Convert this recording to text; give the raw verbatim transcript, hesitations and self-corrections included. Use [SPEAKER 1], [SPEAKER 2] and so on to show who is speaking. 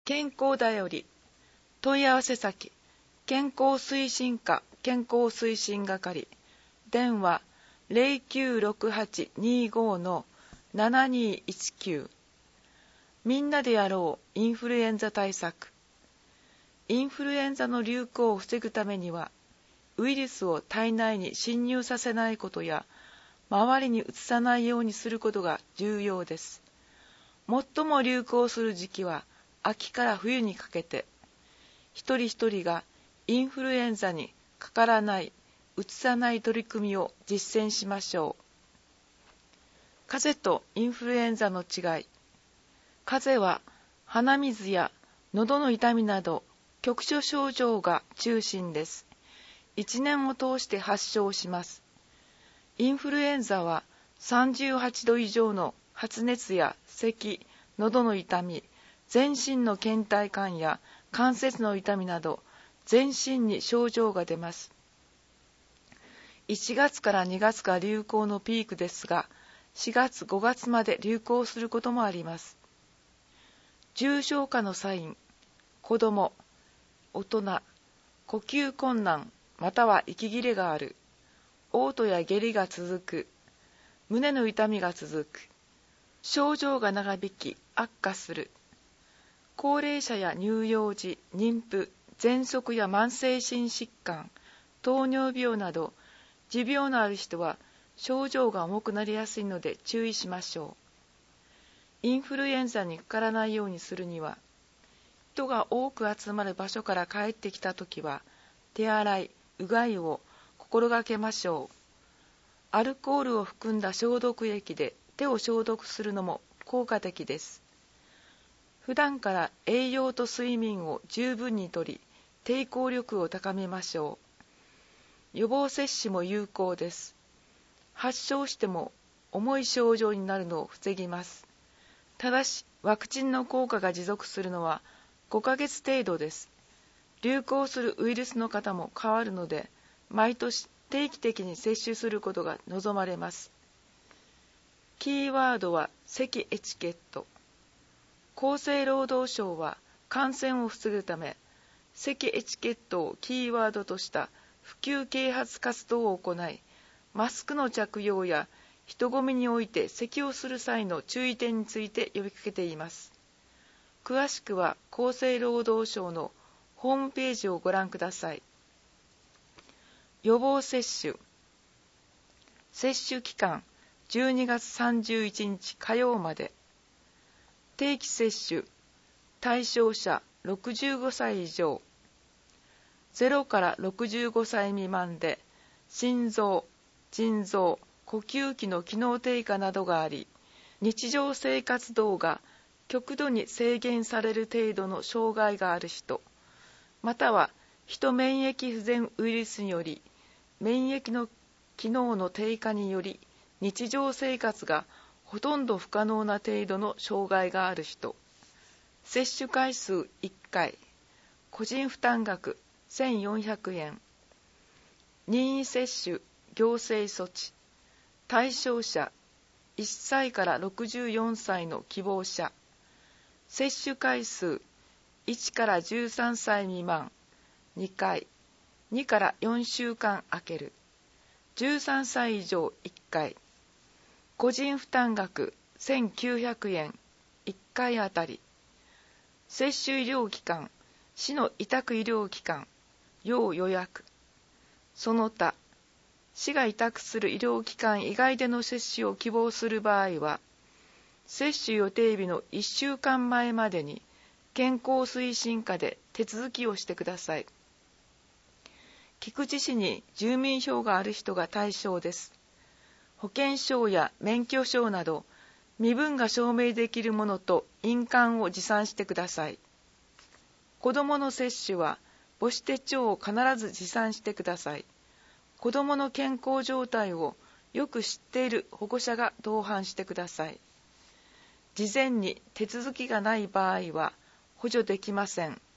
[SPEAKER 1] 健康だより問い合わせ先健康推進課健康推進係電話 ゼロきゅうろくはちにご のななにいちきゅうみんなでやろうインフルエンザ対策。インフルエンザの流行を防ぐためにはウイルスを体内に侵入させないことや周りにうつさないようにすることが重要です。最も流行する時期は秋から冬にかけて、一人一人がインフルエンザにかからない、うつさない取り組みを実践しましょう。風邪とインフルエンザの違い。風邪は鼻水や喉の痛みなど局所症状が中心です。一年を通して発症します。インフルエンザはさんじゅうはちど以上の発熱や咳、喉の痛み、全身の倦怠感や関節の痛みなど全身に症状が出ます。いちがつからにがつが流行のピークですが、しがつ、ごがつまで流行することもあります。重症化のサイン、子ども、大人、呼吸困難または息切れがある、嘔吐や下痢が続く、胸の痛みが続く、症状が長引き悪化する、高齢者や乳幼児、妊婦、喘息や慢性心疾患、糖尿病など持病のある人は症状が重くなりやすいので注意しましょう。インフルエンザにかからないようにするには、人が多く集まる場所から帰ってきたときは手洗い、うがいを心がけましょう。アルコールを含んだ消毒液で手を消毒するのも効果的です。普段から栄養と睡眠を十分にとり、抵抗力を高めましょう。予防接種も有効です。発症しても重い症状になるのを防ぎます。ただし、ワクチンの効果が持続するのはごかげつ程度です。流行するウイルスの型も変わるので、毎年定期的に接種することが望まれます。キーワードは咳エチケット。厚生労働省は感染を防ぐため、咳エチケットをキーワードとした普及啓発活動を行い、マスクの着用や人混みにおいて咳をする際の注意点について呼びかけています。詳しくは厚生労働省のホームページをご覧ください。予防接種。接種期間じゅうにがつさんじゅういちにち火曜まで。定期接種。対象者ろくじゅうごさい以上。ゼロからろくじゅうごさい未満で心臓、腎臓、呼吸器の機能低下などがあり、日常生活動が極度に制限される程度の障害がある人、またはヒト免疫不全ウイルスにより免疫の機能の低下により日常生活がほとんど不可能な程度の障害がある人、接種回数いっかい、個人負担額せんよんひゃくえん、任意接種行政措置、対象者いっさいからろくじゅうよんさいの希望者、接種回数いちからじゅうさんさい未満にかい、にからよんしゅうかん空ける、じゅうさんさい以上いっかい、個人負担額せんきゅうひゃくえんいっかいあたり、接種医療機関、市の委託医療機関、要予約、その他、市が委託する医療機関以外での接種を希望する場合は、接種予定日のいっしゅうかんまえまでに健康推進課で手続きをしてください。菊池市に住民票がある人が対象です。保険証や免許証など身分が証明できるものと印鑑を持参してください。子どもの接種は母子手帳を必ず持参してください。子どもの健康状態をよく知っている保護者が同伴してください。事前に手続きがない場合は補助できません。